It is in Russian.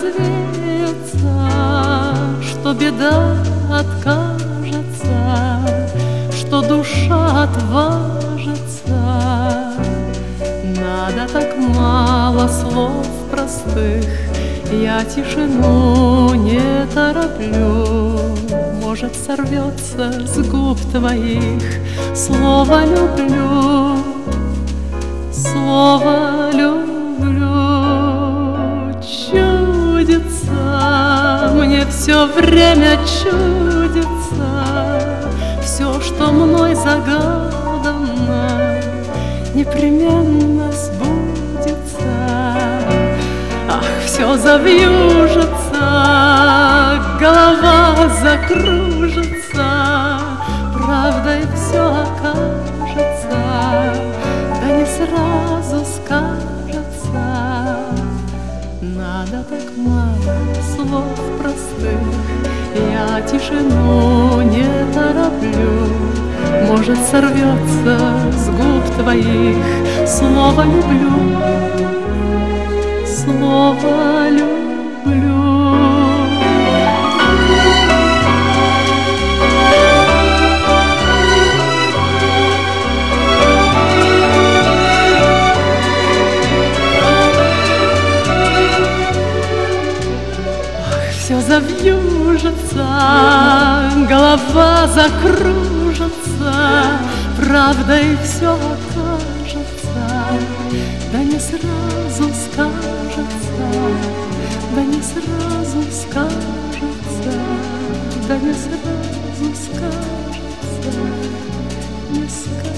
развеется, что беда откажется, что душа отважится. Надо так мало слов простых, я тишину не тороплю. Может, сорвется с губ твоих слово «люблю», слово «люблю». Чудится, мне все время чудится, все, что мной загадано, непременно сбудется. Ах, все завьюжится, голова закружится, правдой все окажется, да не сразу скажется. Надо так мало слов простых, я тишину не тороплю. Может, сорвется с губ твоих слово «люблю», слово «люблю». Все завьюжится, голова закружится, правдой все окажется, да не сразу скажется, да не сразу скажется, да не сразу скажется, не скажется.